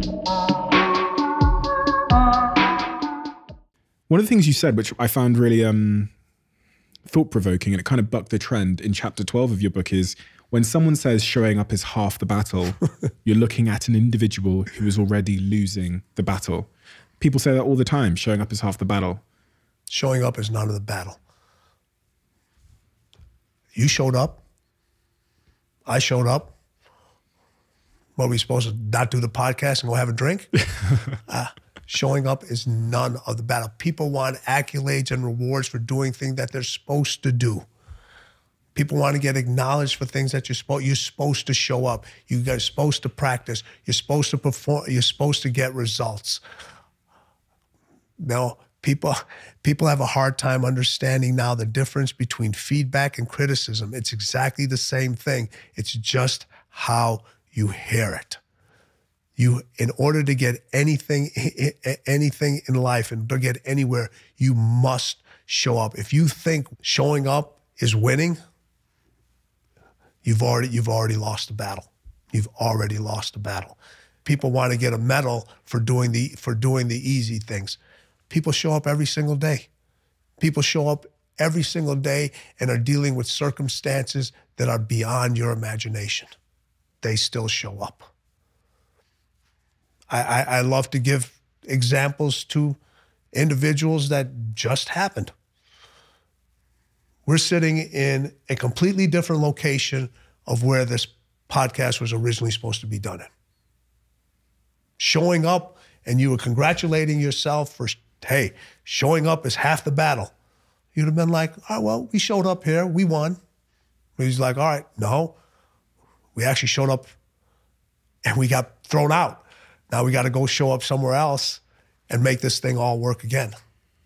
One of the things you said, which I found really thought-provoking, and it kind of bucked the trend in chapter 12 of your book, is when someone says showing up is half the battle, you're looking at an individual who is already losing the battle. People say that all the time, showing up is half the battle. Showing up is none of the battle. You showed up. I showed up. What, are we supposed to not do the podcast and go have a drink? Showing up is none of the battle. People want accolades and rewards for doing things that they're supposed to do. People want to get acknowledged for things that you're supposed to show up. You're supposed to practice. You're supposed to perform. You're supposed to get results. No, people have a hard time understanding now the difference between feedback and criticism. It's exactly the same thing. It's just how you hear it. In order to get anything in life and to get anywhere, you must show up. If you think showing up is winning, you've already lost the battle. You've already lost the battle. People want to get a medal for doing the easy things. People show up every single day. People show up every single day and are dealing with circumstances that are beyond your imagination. They still show up. I love to give examples to individuals that just happened. We're sitting in a completely different location of where this podcast was originally supposed to be done in. Showing up and you were congratulating yourself for, hey, showing up is half the battle. You'd have been like, oh, well, we showed up here, we won. He's like, all right, no, we actually showed up and we got thrown out. Now we got to go show up somewhere else and make this thing all work again.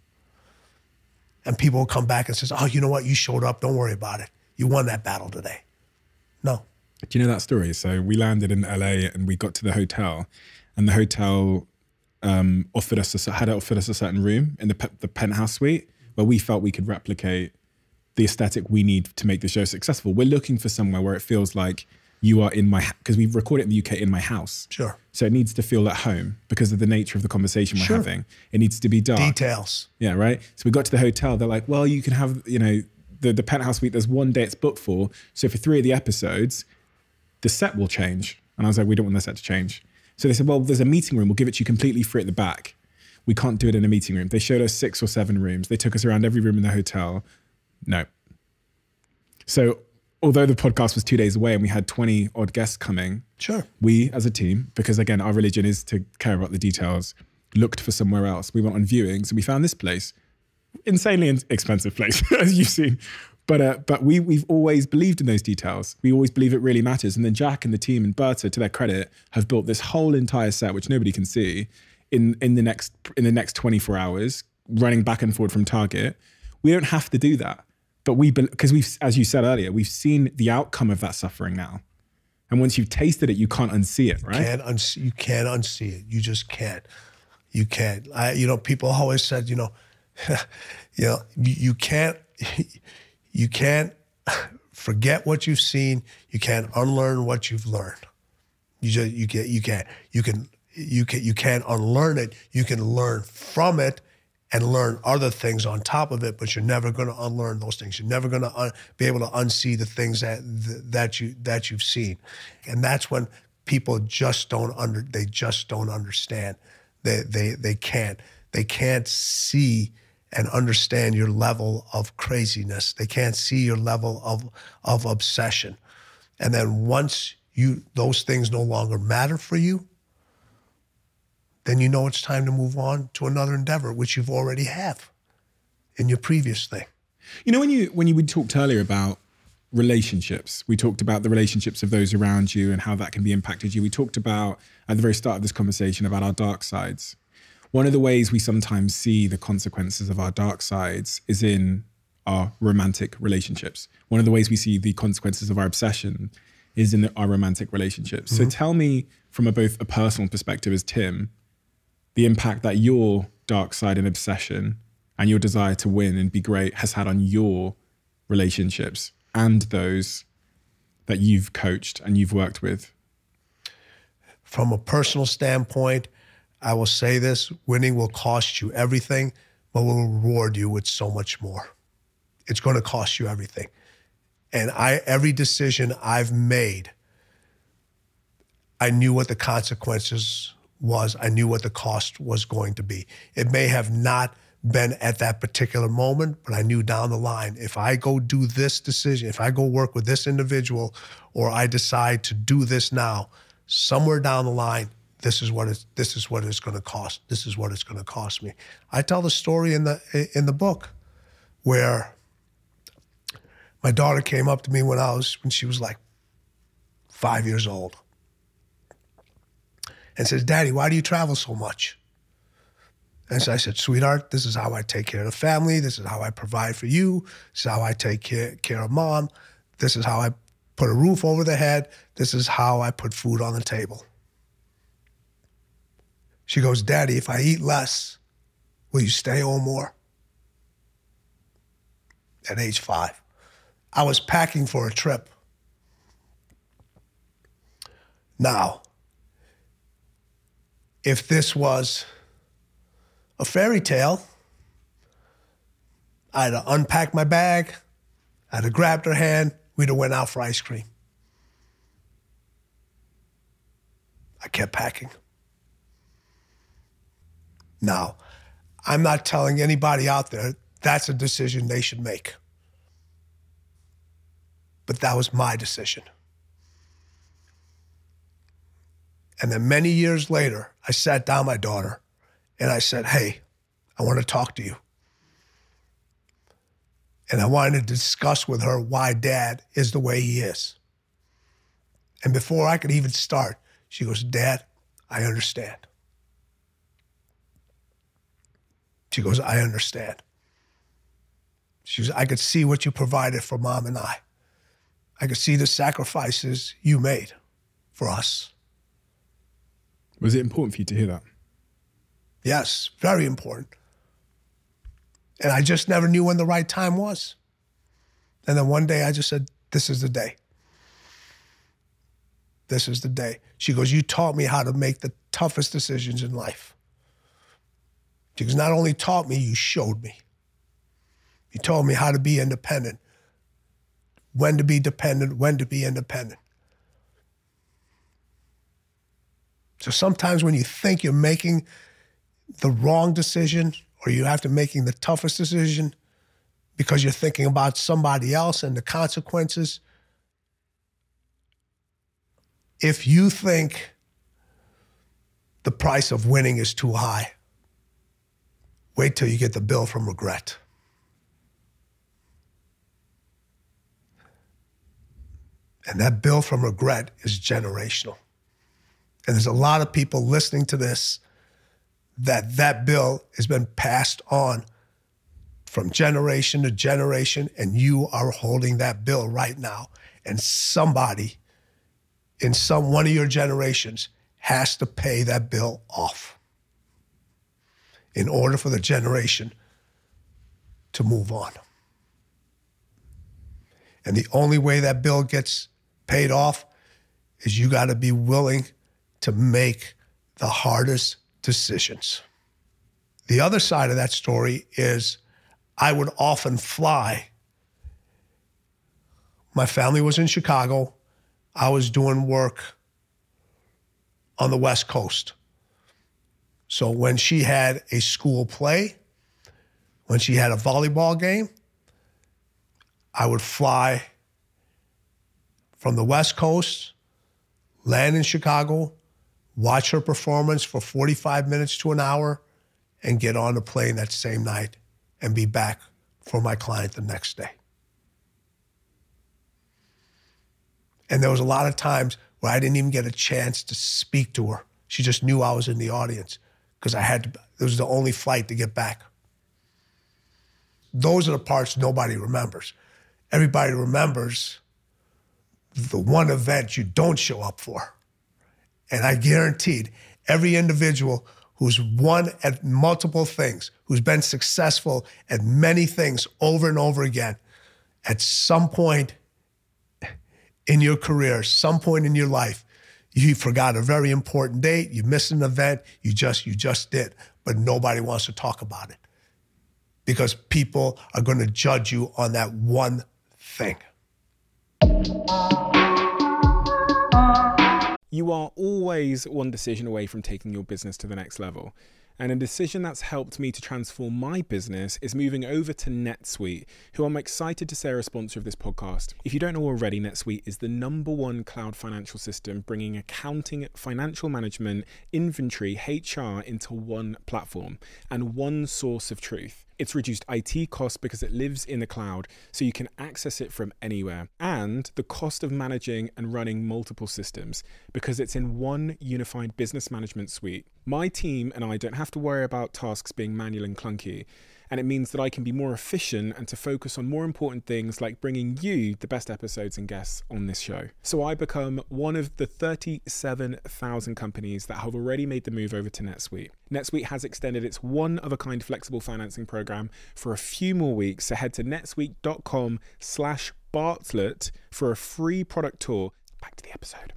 And people will come back and says, oh, you know what? You showed up. Don't worry about it. You won that battle today. No. Do you know that story? So we landed in LA and we got to the hotel, and the hotel offered us a certain room in the penthouse suite where we felt we could replicate the aesthetic we need to make the show successful. We're looking for somewhere where it feels like you are in my, because we record it in the UK in my house. Sure. So it needs to feel at home because of the nature of the conversation we're having. It needs to be dark. Details. Yeah, right? So we got to the hotel. They're like, well, you can have, you know, the penthouse suite, there's one day it's booked for. So for 3 of the episodes, the set will change. And I was like, we don't want the set to change. So they said, well, there's a meeting room. We'll give it to you completely free at the back. We can't do it in a meeting room. They showed us 6 or 7 rooms. They took us around every room in the hotel. No. So although the podcast was 2 days away and we had 20 odd guests coming, we as a team, because again, our religion is to care about the details, looked for somewhere else. We went on viewings and we found this place, insanely expensive place, as you've seen. But we've always believed in those details. We always believe it really matters. And then Jack and the team and Berta, to their credit, have built this whole entire set, which nobody can see, in the next 24 hours, running back and forward from Target. We don't have to do that. But because we've, as you said earlier, we've seen the outcome of that suffering now. And once you've tasted it, you can't unsee it, right? You can't unsee it. You just can't. You can't. People always said, you can't forget what you've seen. You can't unlearn what you've learned. You can't unlearn it. You can learn from it and learn other things on top of it, but you're never going to unlearn those things. You're never going to be able to unsee the things that you've seen, and that's when people just don't understand. They can't see and understand your level of craziness. They can't see your level of obsession, and then once those things no longer matter for you, then you know it's time to move on to another endeavor, which you've already have in your previous thing. You know, when we talked earlier about relationships, we talked about the relationships of those around you and how that can be impacted you. We talked about, at the very start of this conversation, about our dark sides. One of the ways we sometimes see the consequences of our dark sides is in our romantic relationships. One of the ways we see the consequences of our obsession is in our romantic relationships. Mm-hmm. So tell me, from both a personal perspective as Tim, the impact that your dark side and obsession and your desire to win and be great has had on your relationships and those that you've coached and you've worked with. From a personal standpoint, I will say this, winning will cost you everything, but will reward you with so much more. It's going to cost you everything. And every decision I've made, I knew what the consequences was. I knew what the cost was going to be. It may have not been at that particular moment, but I knew down the line, if I go do this decision, if I go work with this individual, or I decide to do this now, somewhere down the line, this is what it's going to cost. This is what it's going to cost me. I tell the story in the book where my daughter came up to me when she was like 5 years old and says, "Daddy, why do you travel so much?" And so I said, "Sweetheart, this is how I take care of the family. This is how I provide for you. This is how I take care of Mom. This is how I put a roof over the head. This is how I put food on the table." She goes, "Daddy, if I eat less, will you stay home more?" At age 5. I was packing for a trip. Now, if this was a fairy tale, I'd have unpacked my bag, I'd have grabbed her hand, we'd have went out for ice cream. I kept packing. Now, I'm not telling anybody out there that's a decision they should make. But that was my decision. And then many years later, I sat down my daughter and I said, "Hey, I want to talk to you." And I wanted to discuss with her why Dad is the way he is. And before I could even start, she goes, "Dad, I understand." She goes, "I understand." She goes, "I could see what you provided for Mom and I. I could see the sacrifices you made for us." Was it important for you to hear that? Yes, very important. And I just never knew when the right time was. And then one day I just said, "This is the day. This is the day." She goes, "You taught me how to make the toughest decisions in life." She goes, "Not only taught me, you showed me. You told me how to be independent, when to be dependent, when to be independent." So sometimes when you think you're making the wrong decision or you have to making the toughest decision because you're thinking about somebody else and the consequences, if you think the price of winning is too high, wait till you get the bill from regret. And that bill from regret is generational. And there's a lot of people listening to this that bill has been passed on from generation to generation, and you are holding that bill right now. And somebody in one of your generations has to pay that bill off in order for the generation to move on. And the only way that bill gets paid off is you got to be willing to make the hardest decisions. The other side of that story is I would often fly. My family was in Chicago. I was doing work on the West Coast. So when she had a school play, when she had a volleyball game, I would fly from the West Coast, land in Chicago, watch her performance for 45 minutes to an hour, and get on the plane that same night and be back for my client the next day. And there was a lot of times where I didn't even get a chance to speak to her. She just knew I was in the audience because it was the only flight to get back. Those are the parts nobody remembers. Everybody remembers the one event you don't show up for. And I guaranteed every individual who's won at multiple things, who's been successful at many things over and over again, at some point in your career, some point in your life, You forgot a very important date, you missed an event, you just did, but nobody wants to talk about it because people are going to judge you on that one thing. You are always one decision away from taking your business to the next level. And a decision that's helped me to transform my business is moving over to NetSuite, who I'm excited to say are a sponsor of this podcast. If you don't know already, NetSuite is the #1 cloud financial system, bringing accounting, financial management, inventory, HR into one platform and one source of truth. It's reduced IT costs because it lives in the cloud, so you can access it from anywhere. And the cost of managing and running multiple systems because it's in one unified business management suite. My team and I don't have to worry about tasks being manual and clunky. And it means that I can be more efficient and to focus on more important things like bringing you the best episodes and guests on this show. So I become one of the 37,000 companies that have already made the move over to NetSuite. NetSuite has extended its one-of-a-kind flexible financing program for a few more weeks. So head to netsuite.com/Bartlett for a free product tour. Back to the episode.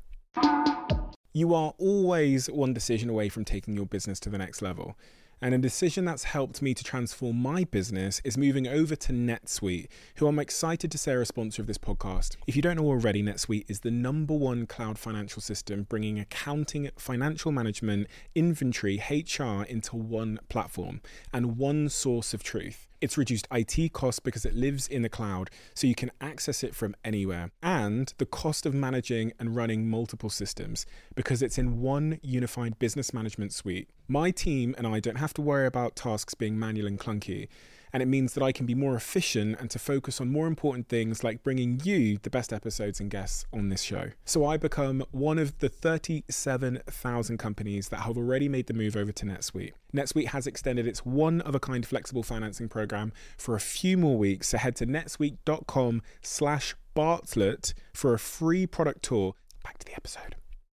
You are always one decision away from taking your business to the next level. And a decision that's helped me to transform my business is moving over to NetSuite, who I'm excited to say are a sponsor of this podcast. If you don't know already, NetSuite is the #1 cloud financial system, bringing accounting, financial management, inventory, HR into one platform and one source of truth. It's reduced IT costs because it lives in the cloud, so you can access it from anywhere. And the cost of managing and running multiple systems because it's in one unified business management suite. My team and I don't have to worry about tasks being manual and clunky. And it means that I can be more efficient and to focus on more important things like bringing you the best episodes and guests on this show. So I become one of the 37,000 companies that have already made the move over to NetSuite. NetSuite has extended its one-of-a-kind flexible financing program for a few more weeks. So head to netsuite.com/Bartlett for a free product tour. Back to the episode.